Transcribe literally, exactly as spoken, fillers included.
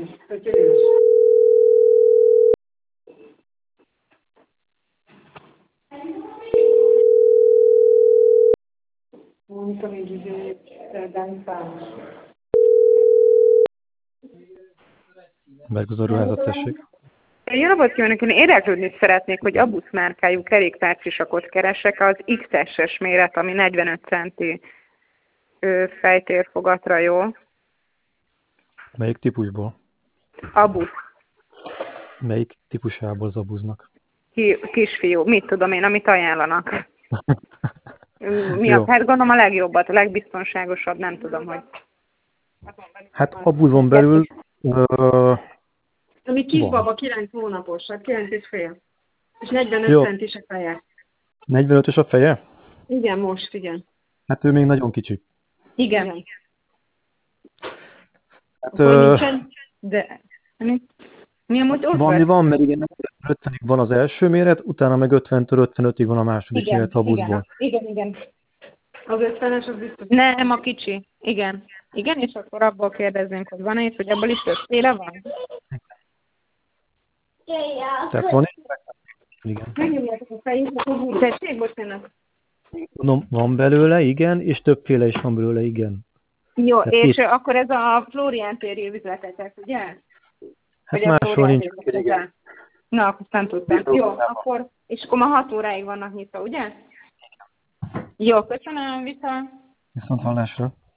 Tökéletes. Mónika még izé, Dánfán. Bergozorruházat, tessék. Jó napot kívánok! Én érdeklődni szeretnék, hogy Abus márkájú kerékpárcsisakot keresek, az iksz es-es méret, ami negyvenöt centi fejtérfogatra jó. Melyik típusból? Abus. Melyik típusából az abuznak? Ki, kisfiú. Mit tudom én, amit ajánlanak. Mi Jó. a, hát gondolom a legjobbat, a legbiztonságosabb, nem tudom, hogy... Hát abuzon belül... Ö, Ami kisbaba, van. kilenc hónapos, hát kilenc és fél. És negyvenöt Jó. centis a feje. negyvenötös a feje? Igen, most, igen. Hát ő még nagyon kicsi. Igen. Igen. Hát, Akkor ö, nincsen, De... Mi, mi amúgy ott valami vagy? van, mert igen, ötvenig van az első méret, utána meg ötventől ötvenötig van a második Igen, méret abuzból. igen, igen, igen. az ötvenes, az biztos. Nem, a kicsi. Igen. Igen, és akkor abból kérdeznénk, hogy van-e, és hogy abból is többféle van? Tehát van is? Igen. Megnyomjátok a fejünket, hogy úgy. Tessék, bocsánat. Mondom, van belőle, igen, és többféle is van belőle, igen. Jó, Tehát és két- akkor ez a Flórián téri üzletetek, ugye? Hát Vagy a máshol Flórián nincs, téri igen. üzletetek? Na, akkor nem tudtam. Jó, akkor, és akkor ma hat óráig vannak nyitva, ugye? Jó, köszönöm, vissza. Viszont hallásra.